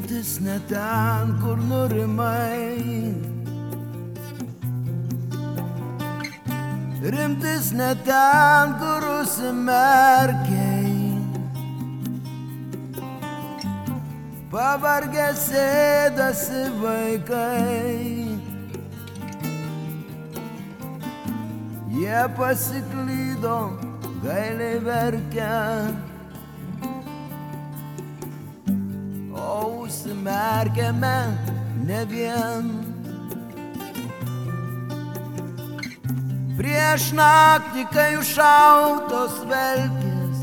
Rimtis ne ten, kur nurimai. Rimtis ne ten, kur užsimerkiai. Pavargę sėdasi vaikai. Jie pasiklydo, gailiai verkia. O užsimerkiame ne vien. Prieš naktį, kai užšautos velkės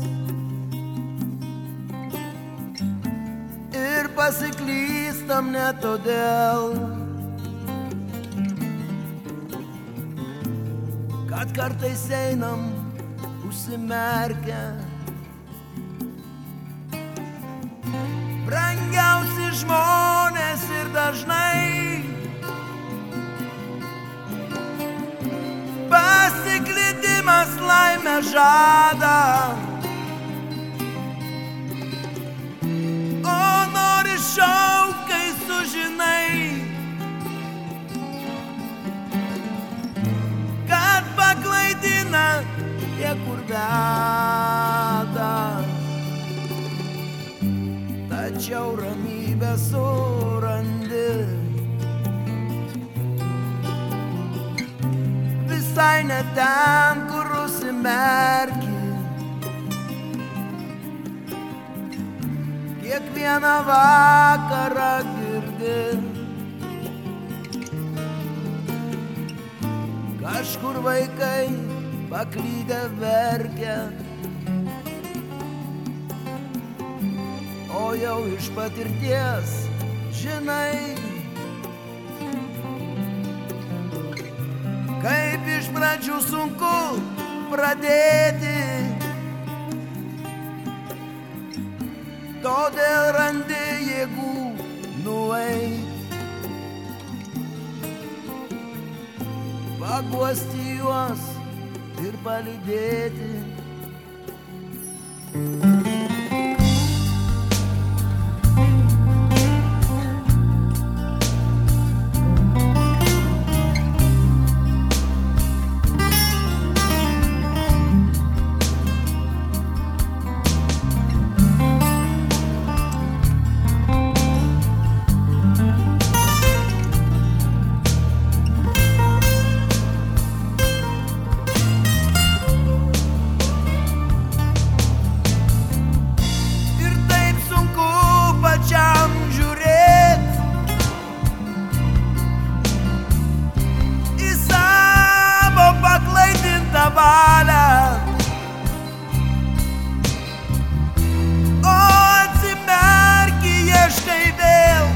ir pasiklystam ne todėl, kad kartais einam užsimerkę. Brangiausi žmonės ir dažnai pasiklydimas laimę žada. O nori šaukt, kai sužinai, kad paklaidina tie, kur veda. Tačiau ramybę surandi visai ne ten, kur užsimerki. Kiekvieną vakarą girdi, kažkur vaikai paklydę verkia. O jau iš patirties žinai, kaip iš pradžių sunku pradėti. Todėl randi jėgų nueit, paguosti juos ir palydėti. O atsimerki, ieškai vėl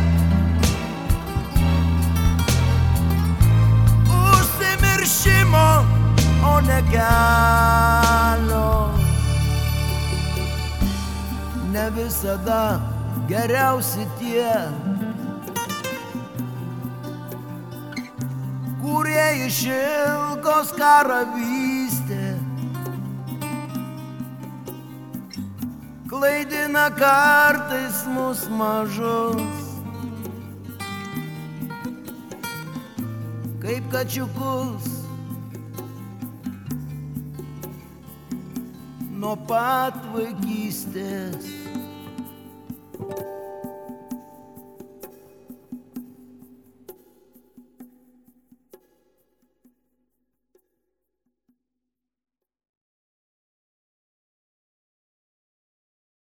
užsimiršimo, o ne kelio. Ne visada geriausi tie, kurie iš ilgos karą vystė, klaidina kartais mus mažus, kaip kačiukus nuo pat vaikystės.